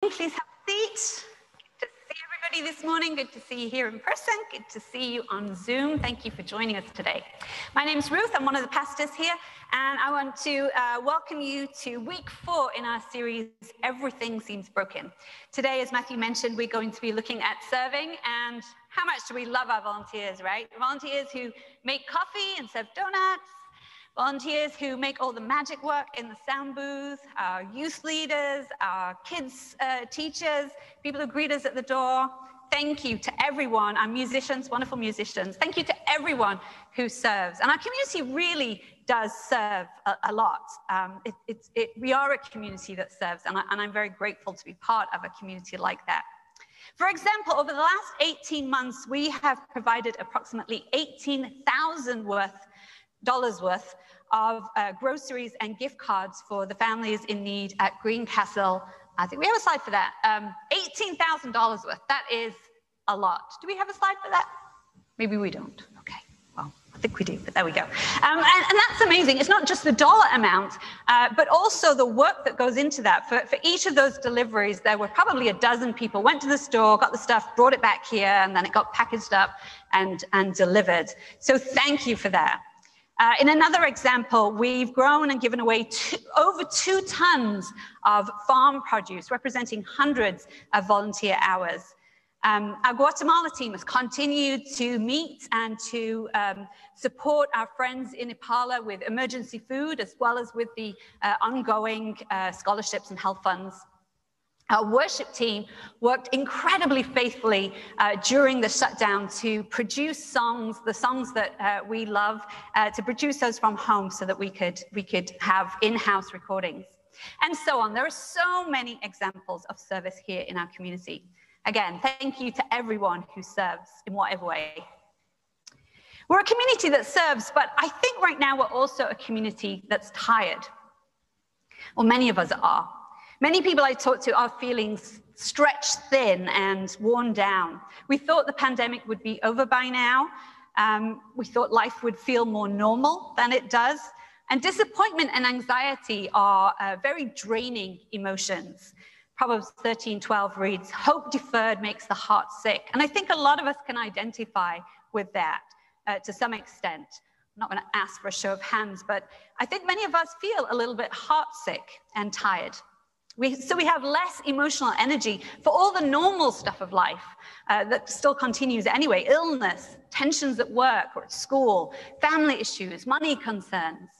Please have a seat. Good to see everybody this morning. Good to see you here in person. Good to see you on Zoom. Thank you for joining us today. My name's Ruth. I'm one of the pastors here, and I want to welcome you to week 4 in our series, Everything Seems Broken. Today, as Matthew mentioned, we're going to be looking at serving, and how much do we love our volunteers, right? Volunteers who make coffee and serve donuts, volunteers who make all the magic work in the sound booth, our youth leaders, our kids teachers, people who greet us at the door. Thank you to everyone, our musicians, wonderful musicians. Thank you to everyone who serves. And our community really does serve a lot. We are a community that serves, and I'm very grateful to be part of a community like that. For example, over the last 18 months, we have provided approximately $18,000 worth of groceries and gift cards for the families in need at Greencastle. I think we have a slide for that. $18,000 worth. That is a lot. Do we have a slide for that? Maybe we don't. Okay. Well, I think we do, but there we go. And that's amazing. It's not just the dollar amount, but also the work that goes into that. For each of those deliveries, there were probably a dozen people went to the store, got the stuff, brought it back here, and then it got packaged up and delivered. So thank you for that. In another example, we've grown and given away over 2 tons of farm produce, representing hundreds of volunteer hours. Our Guatemala team has continued to meet and to support our friends in Ipala with emergency food, as well as with the ongoing scholarships and health funds. Our worship team worked incredibly faithfully during the shutdown to produce songs, the songs that we love, to produce those from home so that we could have in-house recordings, and so on. There are so many examples of service here in our community. Again, thank you to everyone who serves in whatever way. We're a community that serves, but I think right now we're also a community that's tired. Well, many of us are. Many people I talk to are feeling stretched thin and worn down. We thought the pandemic would be over by now. We thought life would feel more normal than it does. And disappointment and anxiety are very draining emotions. Proverbs 13:12 reads, "Hope deferred makes the heart sick." And I think a lot of us can identify with that to some extent. I'm not going to ask for a show of hands, but I think many of us feel a little bit heartsick and tired. So we have less emotional energy for all the normal stuff of life that still continues anyway: illness, tensions at work or at school, family issues, money concerns.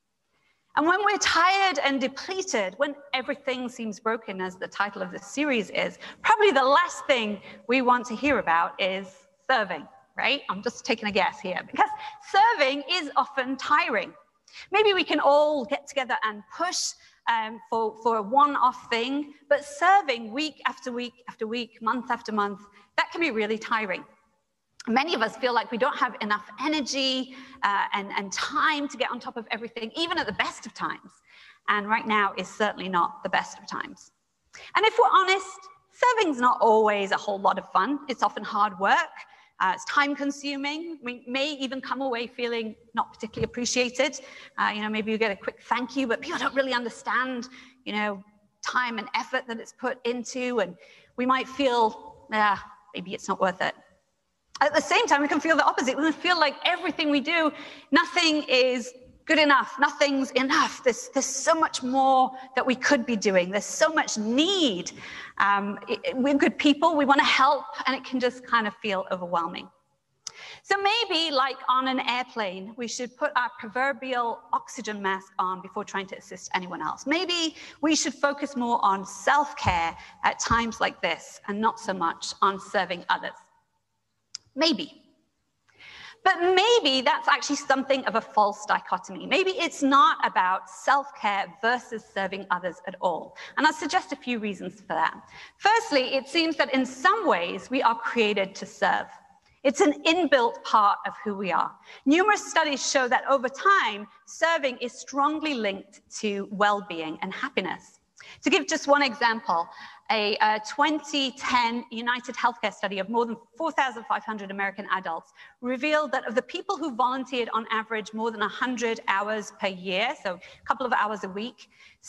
And when we're tired and depleted, when everything seems broken, as the title of this series is, probably the last thing we want to hear about is serving, right? I'm just taking a guess here, because serving is often tiring. Maybe we can all get together and push for a one-off thing, but serving week after week after week, month after month, that can be really tiring. Many of us feel like we don't have enough energy and time to get on top of everything, even at the best of times. And right now is certainly not the best of times. And if we're honest, serving's not always a whole lot of fun. It's often hard work. It's time-consuming. We may even come away feeling not particularly appreciated. Maybe you get a quick thank you, but people don't really understand, time and effort that it's put into, and we might feel, maybe it's not worth it. At the same time, we can feel the opposite. We can feel like everything we do, nothing is good enough. Nothing's enough. There's so much more that we could be doing. There's so much need. We're good people. We want to help, and it can just kind of feel overwhelming. So maybe, like on an airplane, we should put our proverbial oxygen mask on before trying to assist anyone else. Maybe we should focus more on self-care at times like this, and not so much on serving others. Maybe. But maybe that's actually something of a false dichotomy. Maybe it's not about self-care versus serving others at all. And I'll suggest a few reasons for that. Firstly, it seems that in some ways we are created to serve. It's an inbuilt part of who we are. Numerous studies show that over time, serving is strongly linked to well-being and happiness. To give just one example, a 2010 United Healthcare study of more than 4,500 American adults revealed that of the people who volunteered on average more than 100 hours per year, so a couple of hours a week,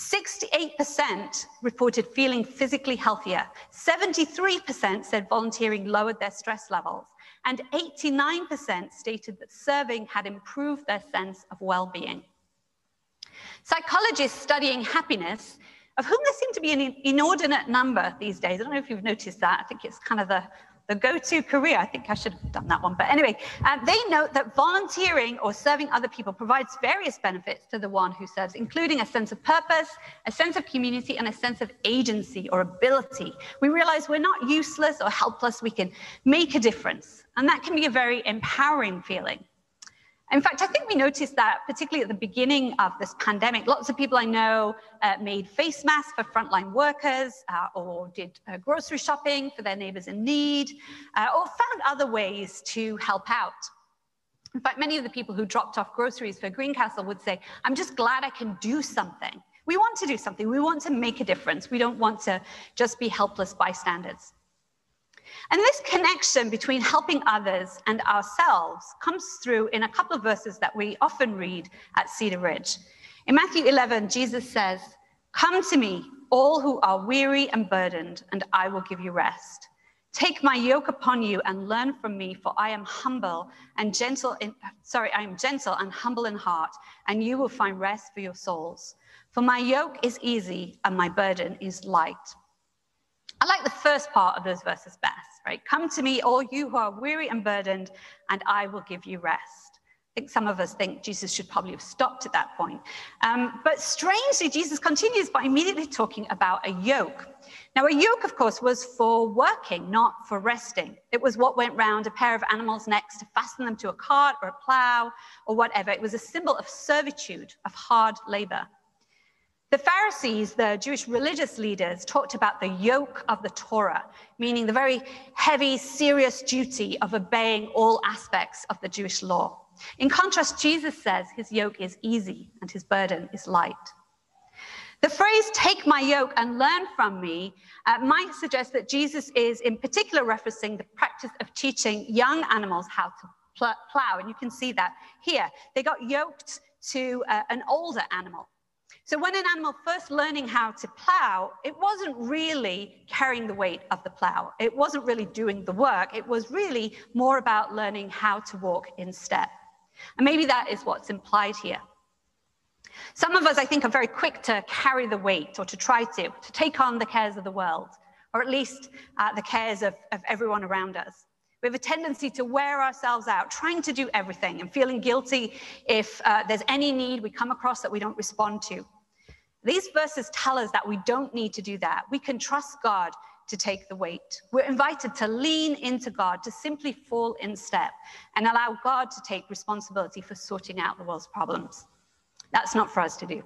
68% reported feeling physically healthier, 73% said volunteering lowered their stress levels, and 89% stated that serving had improved their sense of well-being. Psychologists studying happiness, of whom there seem to be an inordinate number these days. I don't know if you've noticed that. I think it's kind of the go-to career. I think I should have done that one. But anyway, they note that volunteering or serving other people provides various benefits to the one who serves, including a sense of purpose, a sense of community, and a sense of agency or ability. We realize we're not useless or helpless. We can make a difference. And that can be a very empowering feeling. In fact, I think we noticed that particularly at the beginning of this pandemic, lots of people I know made face masks for frontline workers or did grocery shopping for their neighbors in need or found other ways to help out. In fact, many of the people who dropped off groceries for Greencastle would say, I'm just glad I can do something. We want to do something. We want to make a difference. We don't want to just be helpless bystanders. And this connection between helping others and ourselves comes through in a couple of verses that we often read at Cedar Ridge. In Matthew 11, Jesus says, "Come to me, all who are weary and burdened, and I will give you rest. Take my yoke upon you and learn from me, for I am gentle and humble in heart, and you will find rest for your souls. For my yoke is easy and my burden is light." I like the first part of those verses best, right? Come to me, all you who are weary and burdened, and I will give you rest. I think some of us think Jesus should probably have stopped at that point. But strangely, Jesus continues by immediately talking about a yoke. Now, a yoke, of course, was for working, not for resting. It was what went round a pair of animals' necks to fasten them to a cart or a plow or whatever. It was a symbol of servitude, of hard labor. The Pharisees, the Jewish religious leaders, talked about the yoke of the Torah, meaning the very heavy, serious duty of obeying all aspects of the Jewish law. In contrast, Jesus says his yoke is easy and his burden is light. The phrase, "take my yoke and learn from me," might suggest that Jesus is in particular referencing the practice of teaching young animals how to plow, and you can see that here. They got yoked to an older animal. So when an animal first learning how to plow, it wasn't really carrying the weight of the plow. It wasn't really doing the work. It was really more about learning how to walk in step. And maybe that is what's implied here. Some of us, I think, are very quick to carry the weight or to try to take on the cares of the world, or at least the cares of everyone around us. We have a tendency to wear ourselves out, trying to do everything and feeling guilty if there's any need we come across that we don't respond to. These verses tell us that we don't need to do that. We can trust God to take the weight. We're invited to lean into God, to simply fall in step and allow God to take responsibility for sorting out the world's problems. That's not for us to do.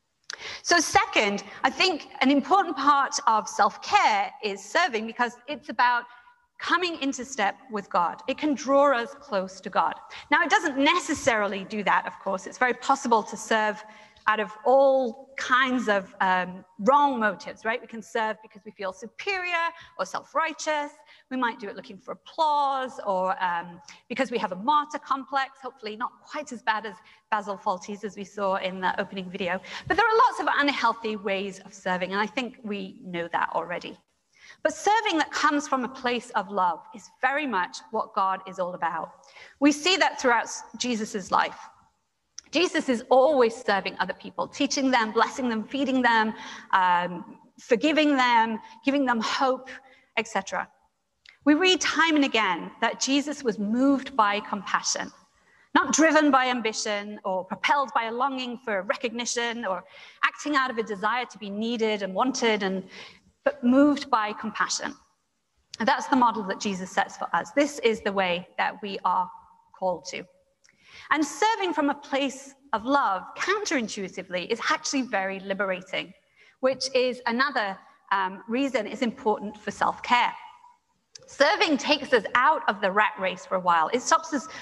So second, I think an important part of self-care is serving, because it's about coming into step with God. It can draw us close to God. Now, it doesn't necessarily do that, of course. It's very possible to serve out of all kinds of wrong motives, right? We can serve because we feel superior or self-righteous. We might do it looking for applause, or because we have a martyr complex, hopefully not quite as bad as Basil Fawlty's as we saw in the opening video. But there are lots of unhealthy ways of serving, and I think we know that already. But serving that comes from a place of love is very much what God is all about. We see that throughout Jesus's life. Jesus is always serving other people, teaching them, blessing them, feeding them, forgiving them, giving them hope, etc. We read time and again that Jesus was moved by compassion, not driven by ambition or propelled by a longing for recognition or acting out of a desire to be needed and wanted, but moved by compassion. And that's the model that Jesus sets for us. This is the way that we are called to. And serving from a place of love, counterintuitively, is actually very liberating, which is another reason it's important for self-care. Serving takes us out of the rat race for a while. It stops us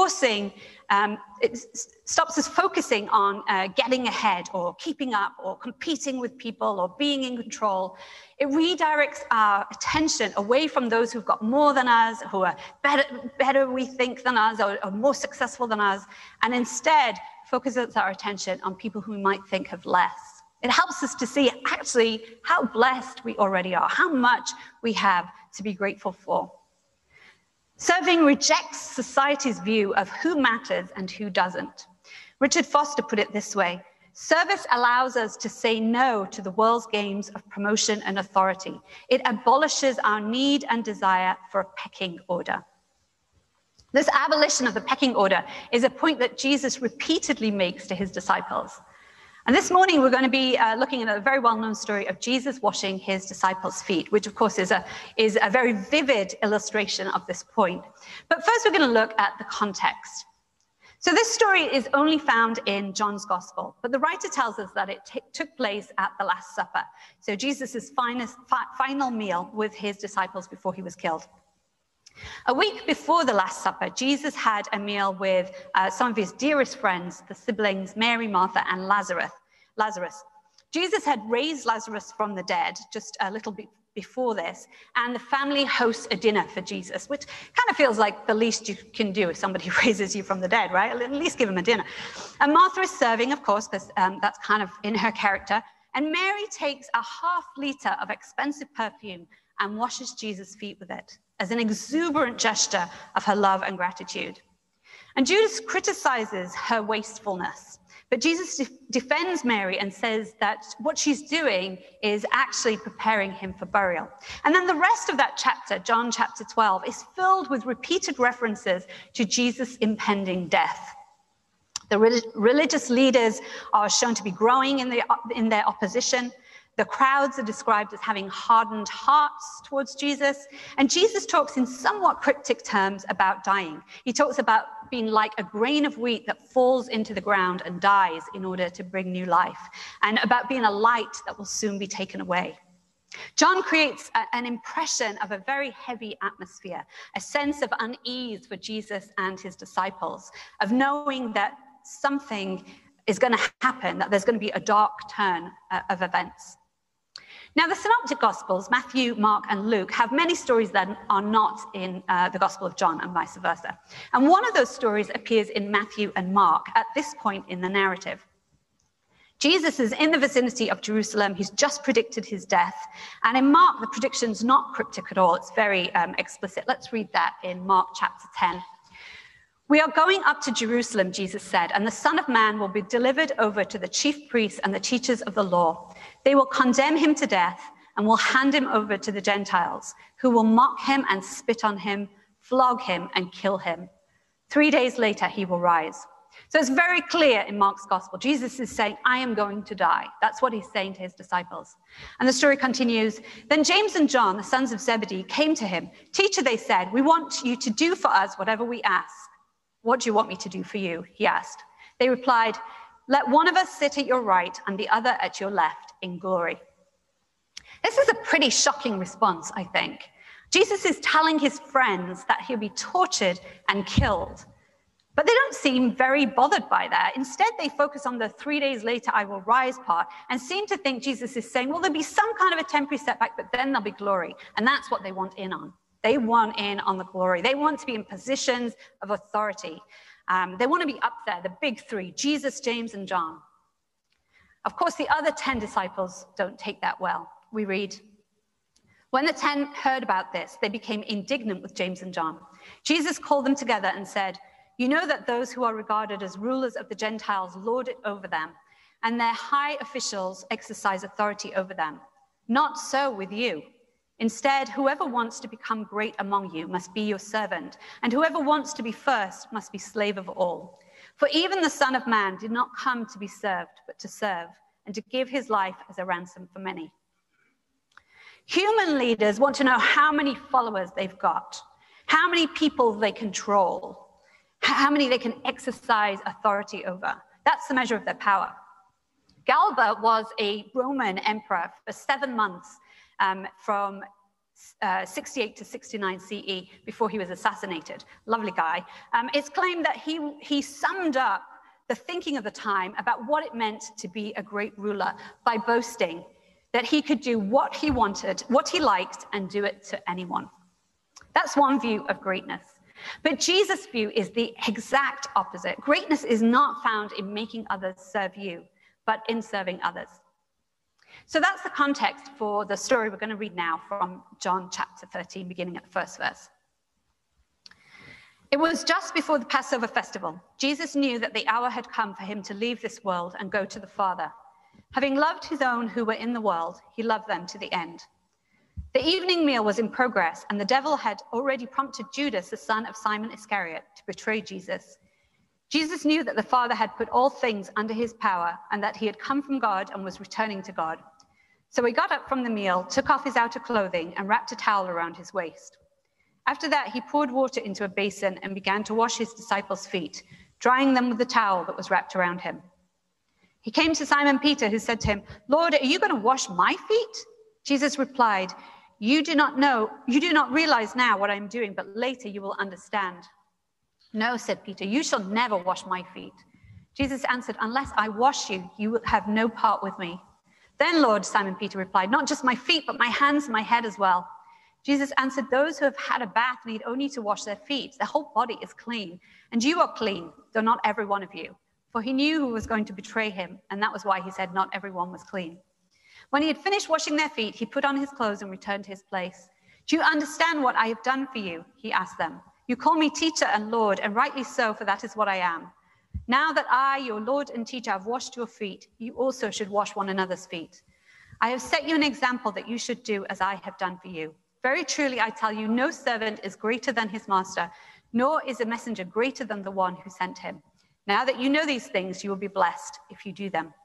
focusing on getting ahead or keeping up or competing with people or being in control. It redirects our attention away from those who've got more than us, who are better we think than us, or more successful than us, and instead focuses our attention on people who we might think have less. It helps us to see actually how blessed we already are, how much we have to be grateful for. Serving rejects society's view of who matters and who doesn't. Richard Foster put it this way: service allows us to say no to the world's games of promotion and authority. It abolishes our need and desire for a pecking order. This abolition of the pecking order is a point that Jesus repeatedly makes to his disciples. And this morning, we're going to be looking at a very well-known story of Jesus washing his disciples' feet, which, of course, is a very vivid illustration of this point. But first, we're going to look at the context. So this story is only found in John's Gospel, but the writer tells us that it took place at the Last Supper, so Jesus' final meal with his disciples before he was killed. A week before the Last Supper, Jesus had a meal with some of his dearest friends, the siblings Mary, Martha, and Lazarus. Jesus had raised Lazarus from the dead just a little bit before this, and the family hosts a dinner for Jesus, which kind of feels like the least you can do if somebody raises you from the dead, right? At least give him a dinner. And Martha is serving, of course, because that's kind of in her character. And Mary takes a ½ liter of expensive perfume and washes Jesus' feet with it as an exuberant gesture of her love and gratitude. And Judas criticizes her wastefulness, but Jesus defends Mary and says that what she's doing is actually preparing him for burial. And then the rest of that chapter, John chapter 12, is filled with repeated references to Jesus' impending death. The religious leaders are shown to be growing in their opposition. The crowds are described as having hardened hearts towards Jesus. And Jesus talks in somewhat cryptic terms about dying. He talks about being like a grain of wheat that falls into the ground and dies in order to bring new life, and about being a light that will soon be taken away. John creates an impression of a very heavy atmosphere, a sense of unease for Jesus and his disciples, of knowing that something is going to happen, that there's going to be a dark turn of events. Now, the Synoptic Gospels, Matthew, Mark, and Luke, have many stories that are not in the Gospel of John and vice versa. And one of those stories appears in Matthew and Mark at this point in the narrative. Jesus is in the vicinity of Jerusalem. He's just predicted his death. And in Mark, the prediction's not cryptic at all. It's very explicit. Let's read that in Mark chapter 10. "We are going up to Jerusalem," Jesus said, "and the Son of Man will be delivered over to the chief priests and the teachers of the law. They will condemn him to death and will hand him over to the Gentiles, who will mock him and spit on him, flog him and kill him. 3 days later, he will rise." So it's very clear in Mark's gospel. Jesus is saying, I am going to die. That's what he's saying to his disciples. And the story continues. "Then James and John, the sons of Zebedee, came to him. 'Teacher,' they said, 'we want you to do for us whatever we ask.' 'What do you want me to do for you?' he asked. They replied, 'Let one of us sit at your right and the other at your left in glory.'" This is a pretty shocking response, I think. Jesus is telling his friends that he'll be tortured and killed, but they don't seem very bothered by that. Instead, they focus on the 3 days later I will rise part and seem to think Jesus is saying, well, there'll be some kind of a temporary setback, but then there'll be glory. And that's what they want in on. They want in on the glory. They want to be in positions of authority. They want to be up there, the big three, Jesus, James, and John. Of course, the other 10 disciples don't take that well. We read, "When the 10 heard about this, they became indignant with James and John. Jesus called them together and said, 'You know that those who are regarded as rulers of the Gentiles lord it over them, and their high officials exercise authority over them. Not so with you. Instead, whoever wants to become great among you must be your servant, and whoever wants to be first must be slave of all. For even the Son of Man did not come to be served, but to serve, and to give his life as a ransom for many.'" Human leaders want to know how many followers they've got, how many people they control, how many they can exercise authority over. That's the measure of their power. Galba was a Roman emperor for 7 months, from 68 to 69 CE, before he was assassinated. Lovely guy. It's claimed that he summed up the thinking of the time about what it meant to be a great ruler by boasting that he could do what he wanted, what he liked, and do it to anyone. That's one view of greatness. But Jesus' view is the exact opposite. Greatness is not found in making others serve you, but in serving others. So that's the context for the story we're going to read now from John chapter 13, beginning at the first verse. It was just before the Passover festival. Jesus knew that the hour had come for him to leave this world and go to the Father. Having loved his own who were in the world, he loved them to the end. The evening meal was in progress, and the devil had already prompted Judas, the son of Simon Iscariot, to betray Jesus. Jesus knew that the Father had put all things under his power, and that he had come from God and was returning to God. So he got up from the meal, took off his outer clothing, and wrapped a towel around his waist. After that, he poured water into a basin and began to wash his disciples' feet, drying them with the towel that was wrapped around him. He came to Simon Peter, who said to him, "Lord, are you going to wash my feet?" Jesus replied, You do not realize now what I'm doing, but later you will understand." "No," said Peter, "you shall never wash my feet." Jesus answered, "Unless I wash you, you will have no part with me." "Then, Lord," Simon Peter replied, "not just my feet, but my hands and my head as well." Jesus answered, "Those who have had a bath need only to wash their feet. Their whole body is clean. And you are clean, though not every one of you." For he knew who was going to betray him, and that was why he said not everyone was clean. When he had finished washing their feet, he put on his clothes and returned to his place. "Do you understand what I have done for you?" he asked them. "You call me teacher and Lord, and rightly so, for that is what I am. Now that I, your Lord and teacher, have washed your feet, you also should wash one another's feet. I have set you an example that you should do as I have done for you. Very truly, I tell you, no servant is greater than his master, nor is a messenger greater than the one who sent him. Now that you know these things, you will be blessed if you do them."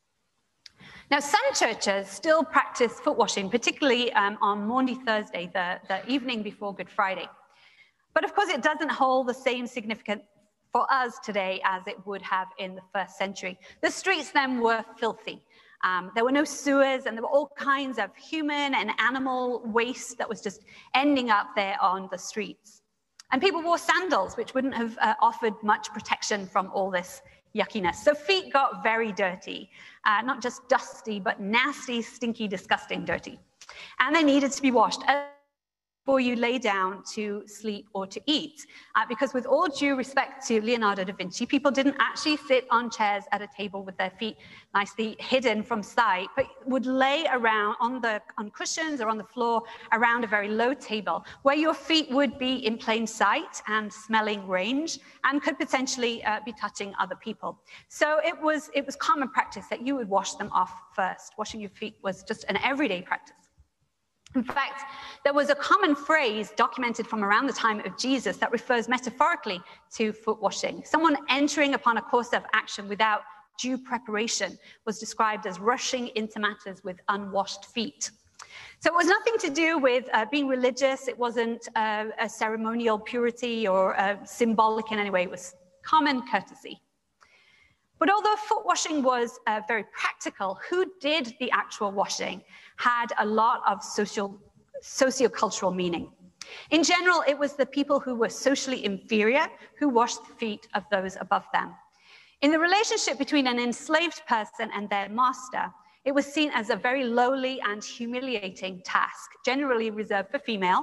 Now, some churches still practice foot washing, particularly on Maundy Thursday, the evening before Good Friday. But of course, it doesn't hold the same significance for us today as it would have in the first century. The streets then were filthy. There were no sewers, and there were all kinds of human and animal waste that was just ending up there on the streets. And people wore sandals, which wouldn't have offered much protection from all this yuckiness. So feet got very dirty, not just dusty, but nasty, stinky, disgusting dirty. And they needed to be washed before you lay down to sleep or to eat. Because with all due respect to Leonardo da Vinci, people didn't actually sit on chairs at a table with their feet nicely hidden from sight, but would lay around on cushions or on the floor around a very low table where your feet would be in plain sight and smelling range and could potentially be touching other people. So it was common practice that you would wash them off first. Washing your feet was just an everyday practice. In fact, there was a common phrase documented from around the time of Jesus that refers metaphorically to foot washing. Someone entering upon a course of action without due preparation was described as rushing into matters with unwashed feet. So it was nothing to do with being religious. It wasn't a ceremonial purity or symbolic in any way. It was common courtesy. But although foot washing was very practical, who did the actual washing had a lot of sociocultural meaning. In general, it was the people who were socially inferior who washed the feet of those above them. In the relationship between an enslaved person and their master, it was seen as a very lowly and humiliating task, generally reserved for females,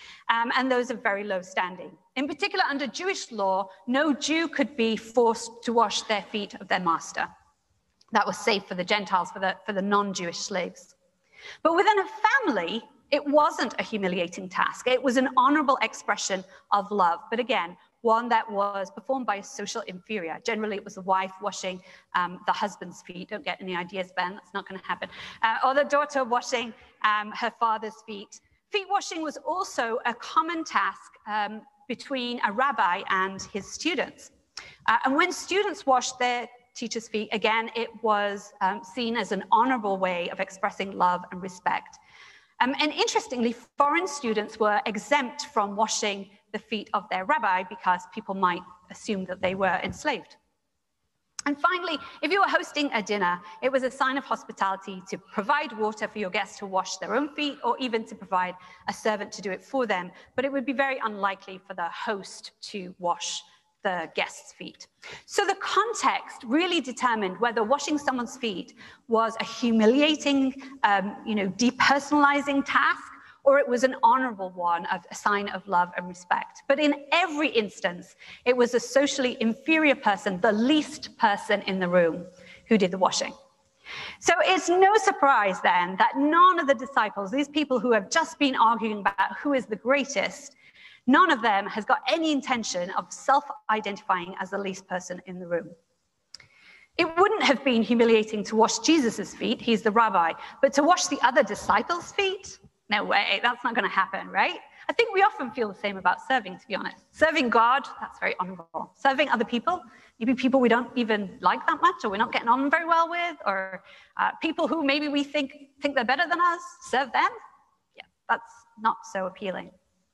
and those of very low standing. In particular, under Jewish law, no Jew could be forced to wash their feet of their master. That was safe for the Gentiles, for the non-Jewish slaves. But within a family, it wasn't a humiliating task. It was an honorable expression of love, but again, one that was performed by a social inferior. Generally, it was the wife washing the husband's feet. Don't get any ideas, Ben, that's not going to happen. Or the daughter washing her father's feet. Feet washing was also a common task between a rabbi and his students. And when students washed their teacher's feet, again, it was seen as an honorable way of expressing love and respect. And interestingly, foreign students were exempt from washing the feet of their rabbi because people might assume that they were enslaved. And finally, if you were hosting a dinner, it was a sign of hospitality to provide water for your guests to wash their own feet, or even to provide a servant to do it for them. But it would be very unlikely for the host to wash the guest's feet. So the context really determined whether washing someone's feet was a humiliating, depersonalizing task, or it was an honorable one, of a sign of love and respect. But in every instance, it was a socially inferior person, the least person in the room, who did the washing. So it's no surprise then that none of the disciples, these people who have just been arguing about who is the greatest, none of them has got any intention of self-identifying as the least person in the room. It wouldn't have been humiliating to wash Jesus's feet, he's the rabbi, but to wash the other disciples' feet? No way, that's not going to happen, right? I think we often feel the same about serving, to be honest. Serving God, that's very honorable. Serving other people, maybe people we don't even like that much, or we're not getting on very well with, or people who maybe we think they're better than us, serve them? Yeah, that's not so appealing.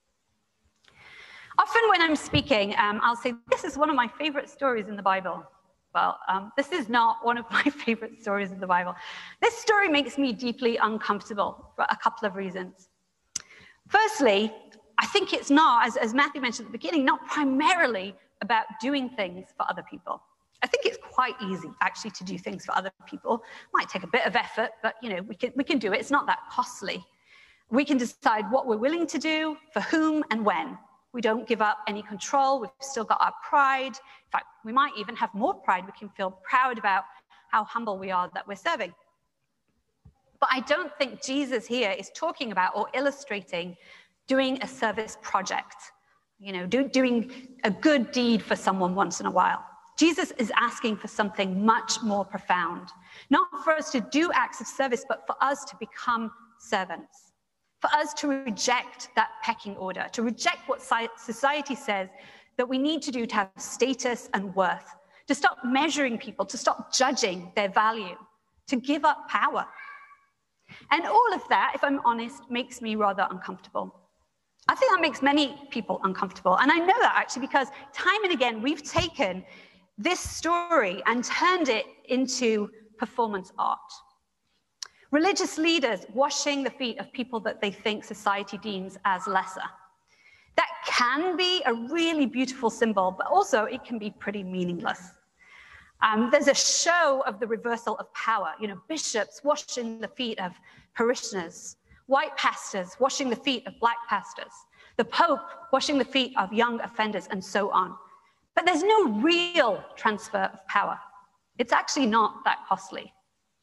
Often when I'm speaking, I'll say, this is one of my favorite stories in the Bible. Well, this is not one of my favorite stories in the Bible. This story makes me deeply uncomfortable for a couple of reasons. Firstly, I think it's not, as Matthew mentioned at the beginning, not primarily about doing things for other people. I think it's quite easy, actually, to do things for other people. Might take a bit of effort, but we can do it. It's not that costly. We can decide what we're willing to do, for whom and when. We don't give up any control. We've still got our pride. In fact, we might even have more pride. We can feel proud about how humble we are that we're serving. But I don't think Jesus here is talking about or illustrating doing a service project, doing a good deed for someone once in a while. Jesus is asking for something much more profound, not for us to do acts of service, but for us to become servants. For us to reject that pecking order, to reject what society says that we need to do to have status and worth, to stop measuring people, to stop judging their value, to give up power. And all of that, if I'm honest, makes me rather uncomfortable. I think that makes many people uncomfortable. And I know that actually because time and again, we've taken this story and turned it into performance art. Religious leaders washing the feet of people that they think society deems as lesser. That can be a really beautiful symbol, but also it can be pretty meaningless. There's a show of the reversal of power. Bishops washing the feet of parishioners, white pastors washing the feet of black pastors, the Pope washing the feet of young offenders, and so on. But there's no real transfer of power. It's actually not that costly.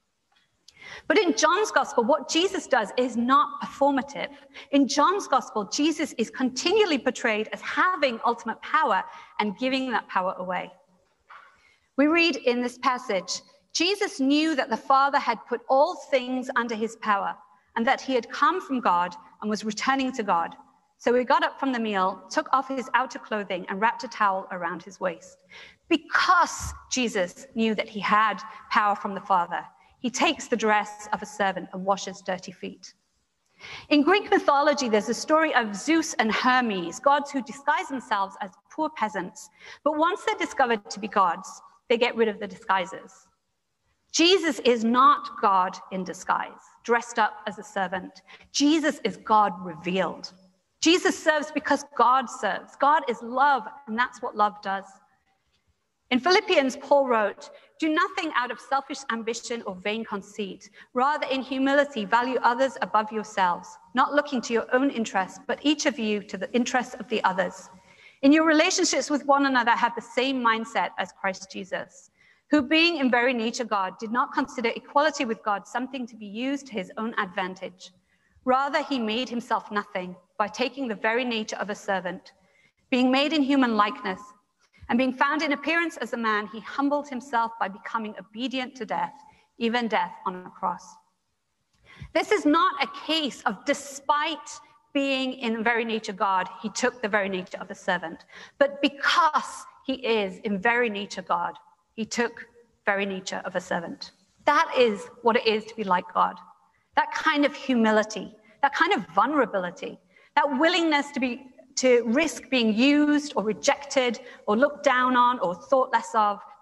But in John's gospel, what Jesus does is not performative. In John's gospel, Jesus is continually portrayed as having ultimate power and giving that power away. We read in this passage, Jesus knew that the Father had put all things under his power and that he had come from God and was returning to God. So he got up from the meal, took off his outer clothing and wrapped a towel around his waist. Because Jesus knew that he had power from the Father, he takes the dress of a servant and washes dirty feet. In Greek mythology, there's a story of Zeus and Hermes, gods who disguise themselves as poor peasants. But once they're discovered to be gods, they get rid of the disguises. Jesus is not God in disguise, dressed up as a servant. Jesus is God revealed. Jesus serves because God serves. God is love, and that's what love does. In Philippians, Paul wrote, "Do nothing out of selfish ambition or vain conceit. Rather, in humility, value others above yourselves, not looking to your own interest, but each of you to the interests of the others. In your relationships with one another, have the same mindset as Christ Jesus, who being in very nature God, did not consider equality with God something to be used to his own advantage. Rather, he made himself nothing by taking the very nature of a servant. Being made in human likeness, and being found in appearance as a man, he humbled himself by becoming obedient to death, even death on a cross." This is not a case of despite being in very nature God, he took the very nature of a servant. But because he is in very nature God, he took very nature of a servant. That is what it is to be like God. That kind of humility, that kind of vulnerability, that willingness to risk being used or rejected or looked down on or thought less of, that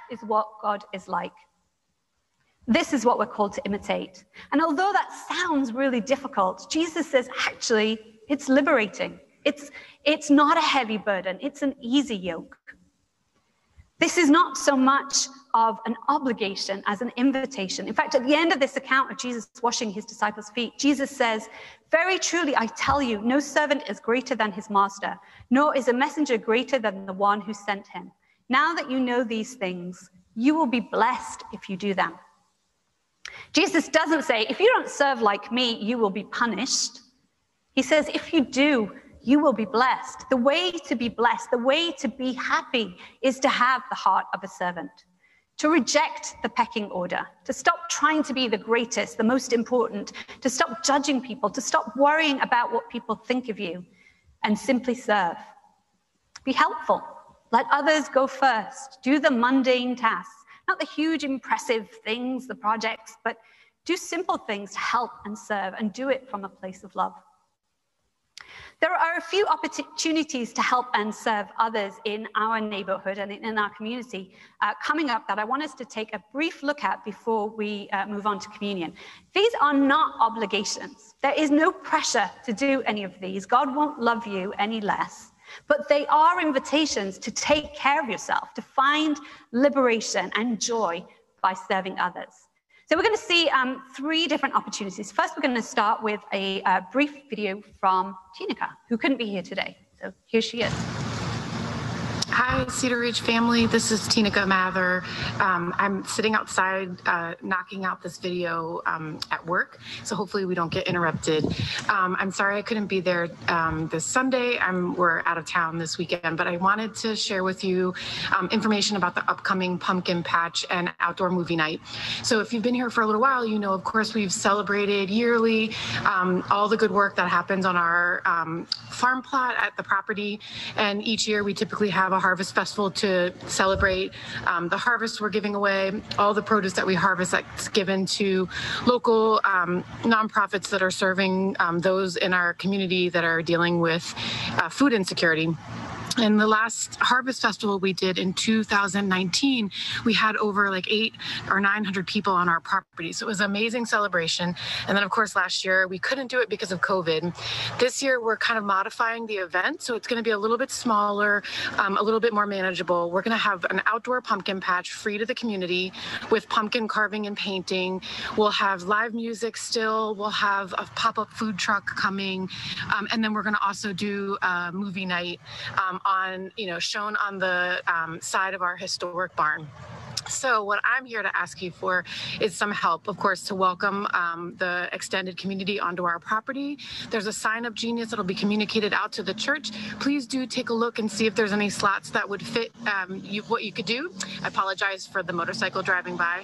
is what God is like. This is what we're called to imitate. And although that sounds really difficult, Jesus says, actually, it's liberating. It's not a heavy burden. It's an easy yoke. This is not so much of an obligation as an invitation. In fact, at the end of this account of Jesus washing his disciples' feet, Jesus says, very truly, I tell you, no servant is greater than his master, nor is a messenger greater than the one who sent him. Now that you know these things, you will be blessed if you do them. Jesus doesn't say, if you don't serve like me, you will be punished. He says, if you do, you will be blessed. The way to be blessed, the way to be happy is to have the heart of a servant, to reject the pecking order, to stop trying to be the greatest, the most important, to stop judging people, to stop worrying about what people think of you, and simply serve. Be helpful. Let others go first. Do the mundane tasks, not the huge, impressive things, the projects, but do simple things to help and serve, and do it from a place of love. There are a few opportunities to help and serve others in our neighborhood and in our community coming up that I want us to take a brief look at before we move on to communion. These are not obligations. There is no pressure to do any of these. God won't love you any less. But they are invitations to take care of yourself, to find liberation and joy by serving others. So we're going to see 3 different opportunities. First, we're going to start with a brief video from Tinika, who couldn't be here today. So here she is. Hi, Cedar Ridge family. This is Tinika Mather. I'm sitting outside knocking out this video at work, so hopefully we don't get interrupted. I'm sorry I couldn't be there this Sunday. We're out of town this weekend, but I wanted to share with you information about the upcoming pumpkin patch and outdoor movie night. So if you've been here for a little while, you know, of course, we've celebrated yearly all the good work that happens on our farm plot at the property, and each year we typically have a harvest festival to celebrate the harvest we're giving away, all the produce that we harvest that's given to local nonprofits that are serving those in our community that are dealing with food insecurity. In the last Harvest Festival we did in 2019, we had over like 800 or 900 people on our property. So it was an amazing celebration. And then, of course, last year we couldn't do it because of COVID. This year we're kind of modifying the event. So it's going to be a little bit smaller, a little bit more manageable. We're going to have an outdoor pumpkin patch free to the community with pumpkin carving and painting. We'll have live music still. We'll have a pop-up food truck coming. And then we're going to also do a movie night shown on the side of our historic barn. So what I'm here to ask you for is some help, of course, to welcome the extended community onto our property. There's a sign-up genius that'll be communicated out to the church. Please do take a look and see if there's any slots that would fit what you could do. I apologize for the motorcycle driving by.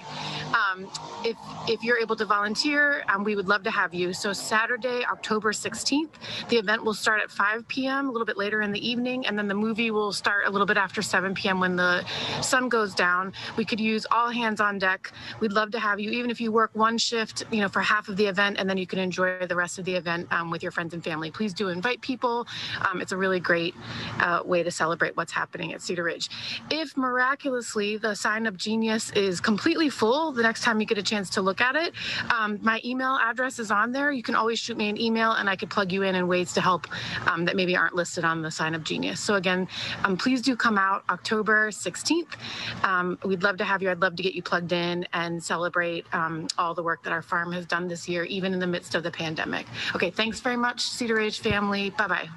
If you're able to volunteer, we would love to have you. So Saturday, October 16th, the event will start at 5 p.m., a little bit later in the evening, and then the movie will start a little bit after 7 p.m. when the sun goes down. We could use all hands on deck. We'd love to have you, even if you work one shift, for half of the event, and then you can enjoy the rest of the event with your friends and family. Please do invite people. It's a really great way to celebrate what's happening at Cedar Ridge. If miraculously the sign-up genius is completely full the next time you get a chance to look at it, my email address is on there. You can always shoot me an email and I could plug you in ways to help that maybe aren't listed on the sign-up genius. So again, please do come out October 16th. We'd love to have you. I'd love to get you plugged in and celebrate all the work that our farm has done this year, even in the midst of the pandemic. Okay, thanks very much, Cedar Ridge family. Bye-bye.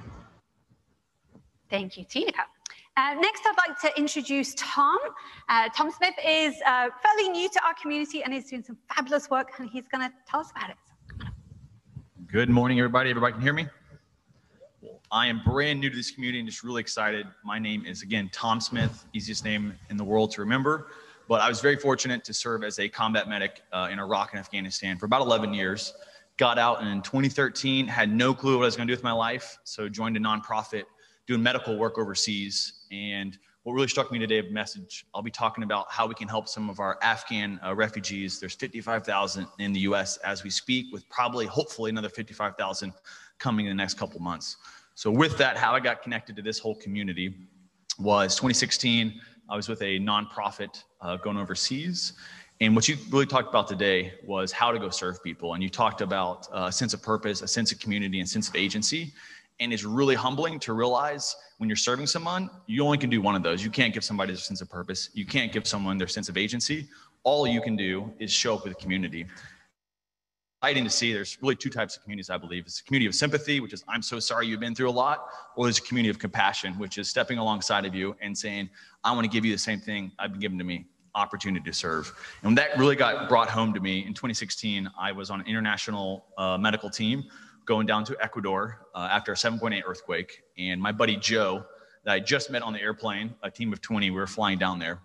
Thank you, Tinika. Next, I'd like to introduce Tom. Tom Smith is fairly new to our community and is doing some fabulous work, and he's going to tell us about it. Good morning, everybody. Everybody can hear me? I am brand new to this community and just really excited. My name is, again, Tom Smith, easiest name in the world to remember. But I was very fortunate to serve as a combat medic in Iraq and Afghanistan for about 11 years. Got out in 2013, had no clue what I was going to do with my life, so joined a nonprofit doing medical work overseas. And what really struck me today of message, I'll be talking about how we can help some of our Afghan refugees. There's 55,000 in the U.S. as we speak, with probably, hopefully, another 55,000 coming in the next couple months. So with that, how I got connected to this whole community was 2016. I was with a nonprofit going overseas. And what you really talked about today was how to go serve people. And you talked about a sense of purpose, a sense of community, and a sense of agency. And it's really humbling to realize when you're serving someone, you only can do one of those. You can't give somebody their sense of purpose. You can't give someone their sense of agency. All you can do is show up with the community. Exciting to see there's really two types of communities, I believe. It's a community of sympathy, which is, I'm so sorry you've been through a lot, or there's a community of compassion, which is stepping alongside of you and saying, I want to give you the same thing I've been given to me, opportunity to serve. And when that really got brought home to me in 2016, I was on an international medical team going down to Ecuador after a 7.8 earthquake. And my buddy Joe, that I just met on the airplane, a team of 20, we were flying down there.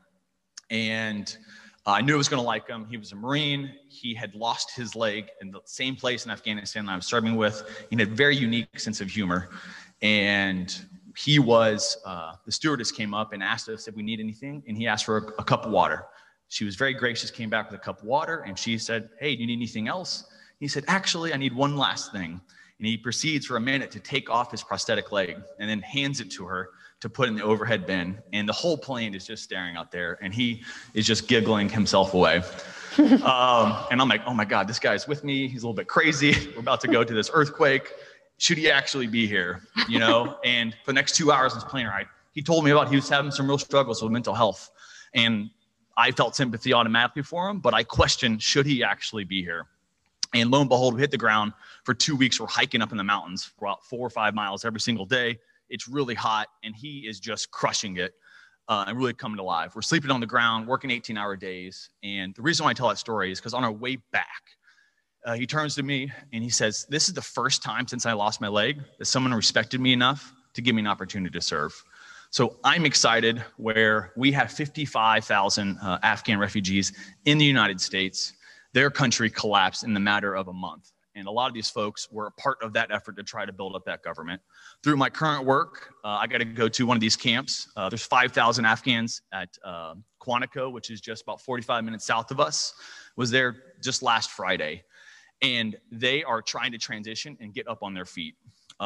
And I knew I was going to like him. He was a Marine. He had lost his leg in the same place in Afghanistan that I was serving with. He had a very unique sense of humor. And he was, the stewardess came up and asked us if we need anything. And he asked for a cup of water. She was very gracious, came back with a cup of water. And she said, hey, do you need anything else? He said, actually, I need one last thing. And he proceeds for a minute to take off his prosthetic leg and then hands it to her to put in the overhead bin. And the whole plane is just staring out there. And he is just giggling himself away. And I'm like, oh my God, this guy's with me. He's a little bit crazy. We're about to go to this earthquake. Should he actually be here? You know? And for the next 2 hours on this plane ride, he told me about he was having some real struggles with mental health. And I felt sympathy automatically for him, but I questioned, should he actually be here? And lo and behold, we hit the ground. For 2 weeks, we're hiking up in the mountains for about 4 or 5 miles every single day. It's really hot, and he is just crushing it and really coming to life. We're sleeping on the ground, working 18-hour days. And the reason why I tell that story is because on our way back, he turns to me and he says, this is the first time since I lost my leg that someone respected me enough to give me an opportunity to serve. So I'm excited where we have 55,000 Afghan refugees in the United States. Their country collapsed in the matter of a month. And a lot of these folks were a part of that effort to try to build up that government. Through my current work, I got to go to one of these camps. There's 5,000 Afghans at Quantico, which is just about 45 minutes south of us. Was there just last Friday. And they are trying to transition and get up on their feet.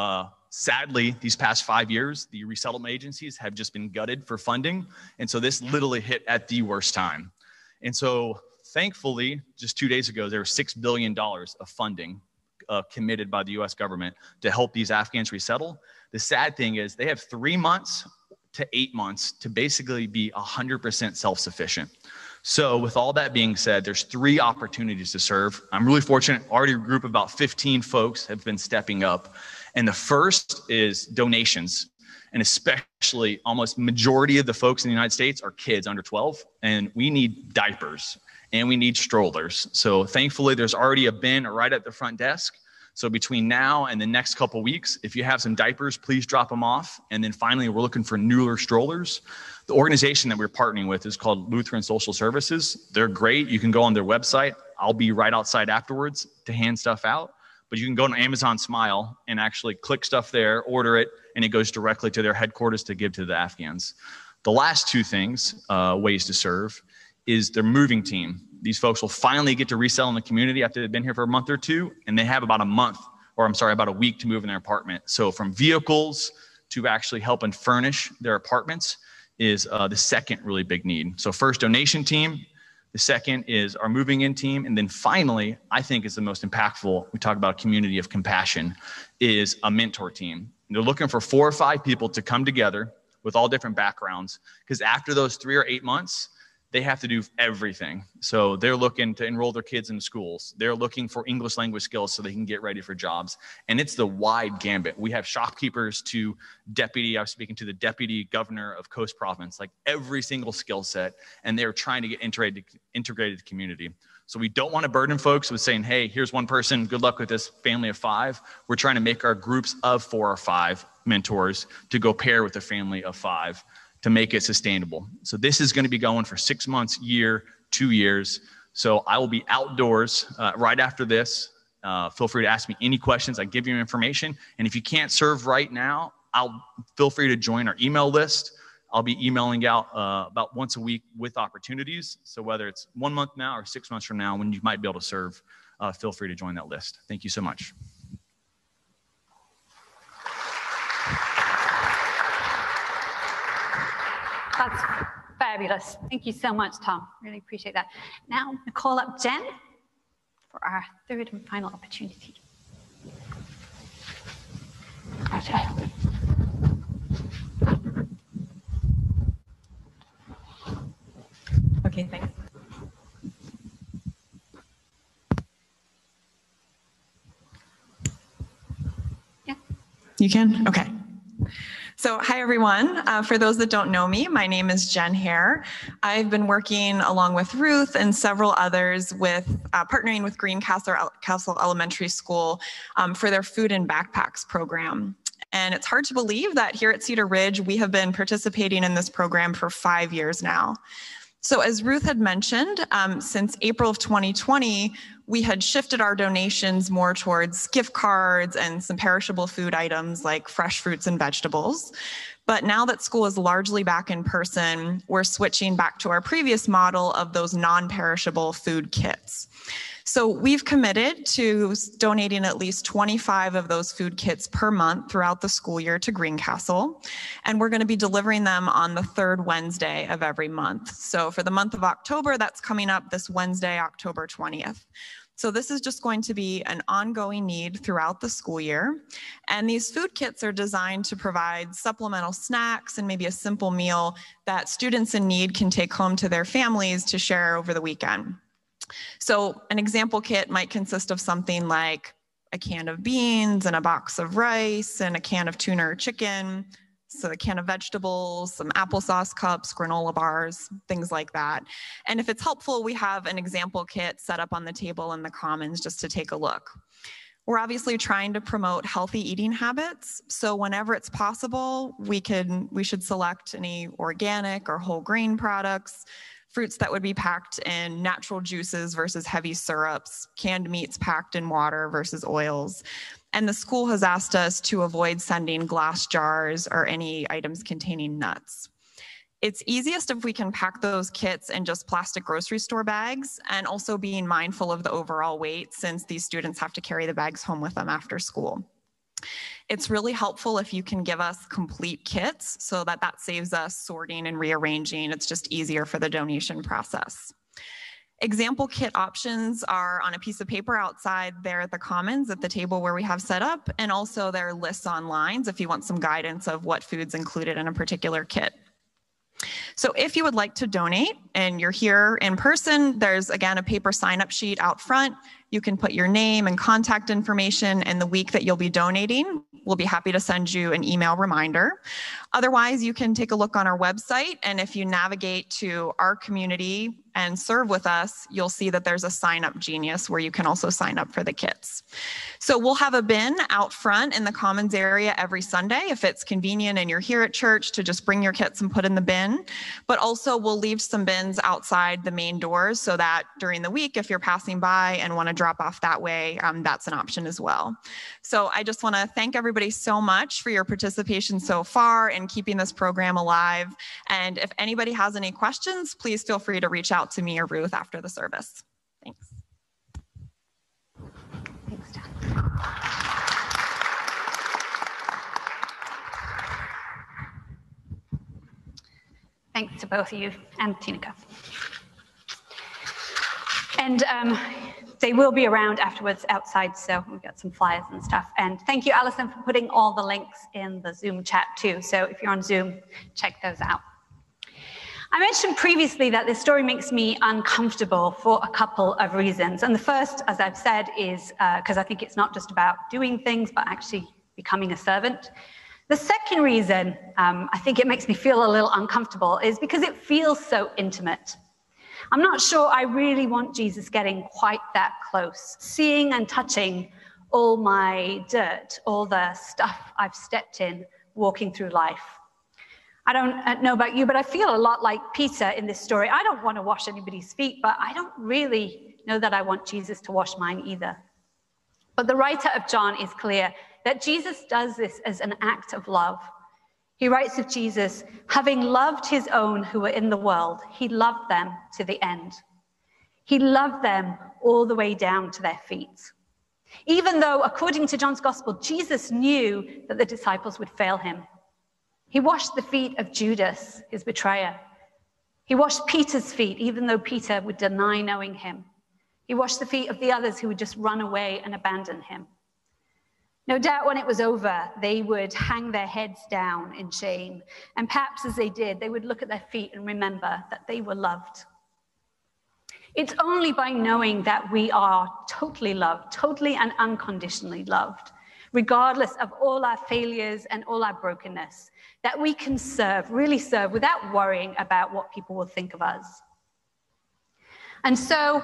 Sadly, these past 5 years, the resettlement agencies have just been gutted for funding. And so this literally hit at the worst time. And so thankfully, just 2 days ago, there was $6 billion of funding committed by the US government to help these Afghans resettle. The sad thing is they have 3 months to 8 months to basically be 100% self-sufficient. So with all that being said, there's 3 opportunities to serve. I'm really fortunate, already a group of about 15 folks have been stepping up. And the first is donations. And especially almost majority of the folks in the United States are kids under 12, and we need diapers and we need strollers. So thankfully there's already a bin right at the front desk. So between now and the next couple weeks, if you have some diapers, please drop them off. And then finally, we're looking for newer strollers. The organization that we're partnering with is called Lutheran Social Services. They're great. You can go on their website. I'll be right outside afterwards to hand stuff out. But you can go on Amazon Smile and actually click stuff there, order it, and it goes directly to their headquarters to give to the Afghans. The last 2 things, ways to serve, is their moving team. These folks will finally get to resell in the community after they've been here for a month or 2, and they have about about a week to move in their apartment. So from vehicles to actually helping furnish their apartments is the second really big need. So first, donation team. The second is our moving in team. And then finally, I think is the most impactful, we talk about a community of compassion, is a mentor team. And they're looking for 4 or 5 people to come together with all different backgrounds, because after those 3 or 8 months, they have to do everything. So they're looking to enroll their kids in schools. They're looking for English language skills so they can get ready for jobs. And it's the wide gambit. We have shopkeepers to I was speaking to the deputy governor of Coast Province, like every single skill set. And they're trying to get integrated community. So we don't want to burden folks with saying, hey, here's one person, good luck with this family of 5. We're trying to make our groups of 4 or 5 mentors to go pair with a family of 5. To make it sustainable. So this is going to be going for 6 months, year, 2 years. So I will be outdoors right after this. Feel free to ask me any questions. I give you information. And if you can't serve right now, feel free to join our email list. I'll be emailing out about once a week with opportunities. So whether it's 1 month now or 6 months from now when you might be able to serve, feel free to join that list. Thank you so much. That's Fabulous. Thank you so much, Tom. Really appreciate that. Now, I'm going to call up Jen for our third and final opportunity. Okay. Okay, thanks. Yeah. You can? Okay. So hi, everyone. For those that don't know me, my name is Jen Hare. I've been working along with Ruth and several others with partnering with Greencastle Elementary School for their Food and Backpacks program. And it's hard to believe that here at Cedar Ridge, we have been participating in this program for 5 years now. So as Ruth had mentioned, since April of 2020, we had shifted our donations more towards gift cards and some perishable food items like fresh fruits and vegetables. But now that school is largely back in person, we're switching back to our previous model of those non-perishable food kits. So we've committed to donating at least 25 of those food kits per month throughout the school year to Greencastle. And we're going to be delivering them on the third Wednesday of every month. So for the month of October, that's coming up this Wednesday, October 20th. So this is just going to be an ongoing need throughout the school year. And these food kits are designed to provide supplemental snacks and maybe a simple meal that students in need can take home to their families to share over the weekend. So an example kit might consist of something like a can of beans and a box of rice and a can of tuna or chicken, so a can of vegetables, some applesauce cups, granola bars, things like that. And if it's helpful, we have an example kit set up on the table in the Commons just to take a look. We're obviously trying to promote healthy eating habits. So whenever it's possible, we should select any organic or whole grain products, fruits that would be packed in natural juices versus heavy syrups, canned meats packed in water versus oils. And the school has asked us to avoid sending glass jars or any items containing nuts. It's easiest if we can pack those kits in just plastic grocery store bags, and also being mindful of the overall weight since these students have to carry the bags home with them after school. It's really helpful if you can give us complete kits so that saves us sorting and rearranging. It's just easier for the donation process. Example kit options are on a piece of paper outside there at the Commons at the table where we have set up, and also there are lists online if you want some guidance of what foods included in a particular kit. So if you would like to donate and you're here in person, there's again a paper sign-up sheet out front. You can put your name and contact information, and the week that you'll be donating, we'll be happy to send you an email reminder. Otherwise, you can take a look on our website, and if you navigate to our community and serve with us, you'll see that there's a Sign Up Genius where you can also sign up for the kits. So we'll have a bin out front in the Commons area every Sunday if it's convenient and you're here at church to just bring your kits and put in the bin. But also we'll leave some bins outside the main doors so that during the week, if you're passing by and want to drop off that way, that's an option as well. So I just want to thank everybody so much for your participation so far in keeping this program alive. And if anybody has any questions, please feel free to reach out to me or Ruth after the service. Thanks. Thanks, Jen. Thanks to both of you and Tinika. And they will be around afterwards outside, so we've got some flyers and stuff. And thank you, Alison, for putting all the links in the Zoom chat too. So if you're on Zoom, check those out. I mentioned previously that this story makes me uncomfortable for a couple of reasons. And the first, as I've said, is because I think it's not just about doing things, but actually becoming a servant. The second reason I think it makes me feel a little uncomfortable is because it feels so intimate. I'm not sure I really want Jesus getting quite that close, seeing and touching all my dirt, all the stuff I've stepped in walking through life. I don't know about you, but I feel a lot like Peter in this story. I don't want to wash anybody's feet, but I don't really know that I want Jesus to wash mine either. But the writer of John is clear that Jesus does this as an act of love. He writes of Jesus, having loved his own who were in the world, he loved them to the end. He loved them all the way down to their feet. Even though, according to John's gospel, Jesus knew that the disciples would fail him. He washed the feet of Judas, his betrayer. He washed Peter's feet, even though Peter would deny knowing him. He washed the feet of the others who would just run away and abandon him. No doubt when it was over, they would hang their heads down in shame. And perhaps as they did, they would look at their feet and remember that they were loved. It's only by knowing that we are totally loved, totally and unconditionally loved, regardless of all our failures and all our brokenness, that we can serve, really serve, without worrying about what people will think of us. And so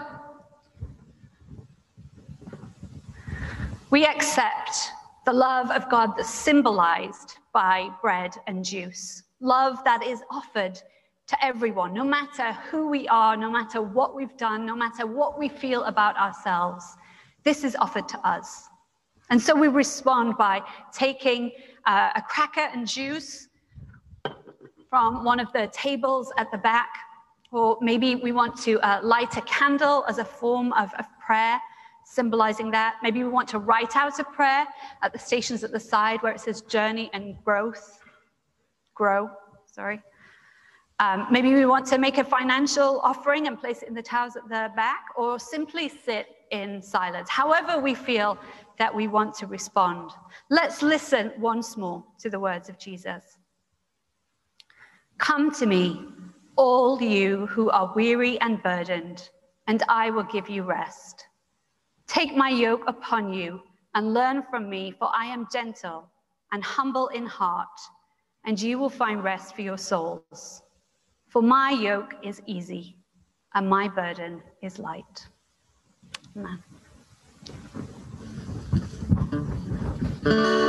we accept the love of God that's symbolized by bread and juice, love that is offered to everyone, no matter who we are, no matter what we've done, no matter what we feel about ourselves. This is offered to us. And so we respond by taking a cracker and juice from one of the tables at the back, or maybe we want to light a candle as a form of prayer, symbolizing that. Maybe we want to write out a prayer at the stations at the side where it says journey and grow. Maybe we want to make a financial offering and place it in the towels at the back, or simply sit in silence. However we feel that we want to respond. Let's listen once more to the words of Jesus. Come to me, all you who are weary and burdened, and I will give you rest. Take my yoke upon you and learn from me, for I am gentle and humble in heart, and you will find rest for your souls. For my yoke is easy and my burden is light. Amen.